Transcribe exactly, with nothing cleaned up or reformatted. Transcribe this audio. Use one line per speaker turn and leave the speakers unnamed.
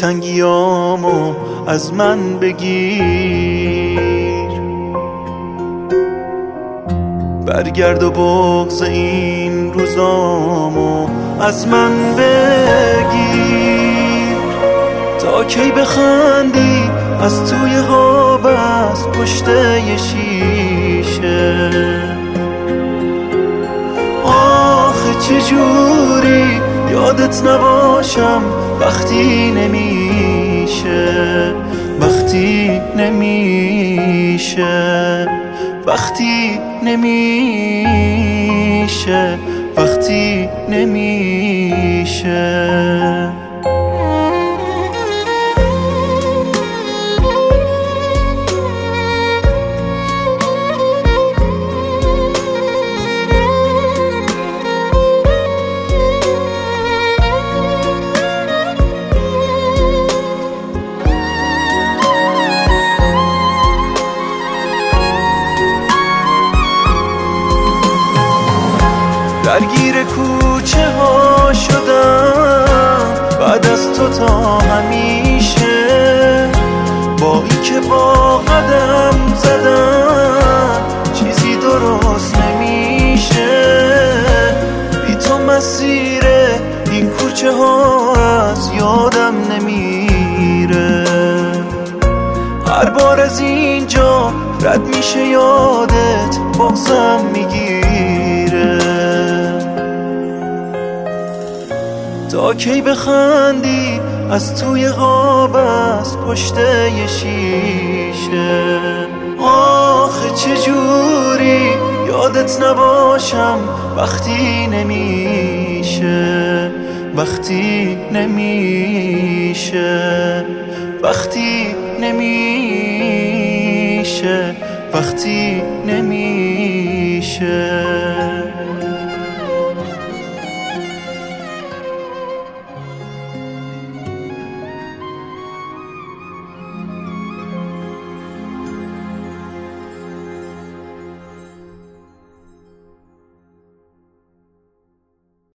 دلتنگیامو از من بگیر، برگرد و بغض این روزامو از من بگیر. تا کی بخندی از توی خواب از پشت یه شیشه؟ آخه چجوری یادت نباشم وقتی نمیشه، وقتی نمیشه، وقتی نمیشه، وقتی نمیشه. درگیر کوچه ها شدم بعد از تو تا همیشه، با ای که با قدم زدم چیزی درست نمیشه. بی تو مسیر این کوچه ها از یادم نمیره، هر بار از اینجا رد میشه یادت بغضم میگیره. تا کی بخندی از توی خواب از پشت یه شیشه؟ آخه چجوری یادت نباشم وقتی نمیشه، وقتی نمیشه، وقتی نمیشه، وقتی نمیشه.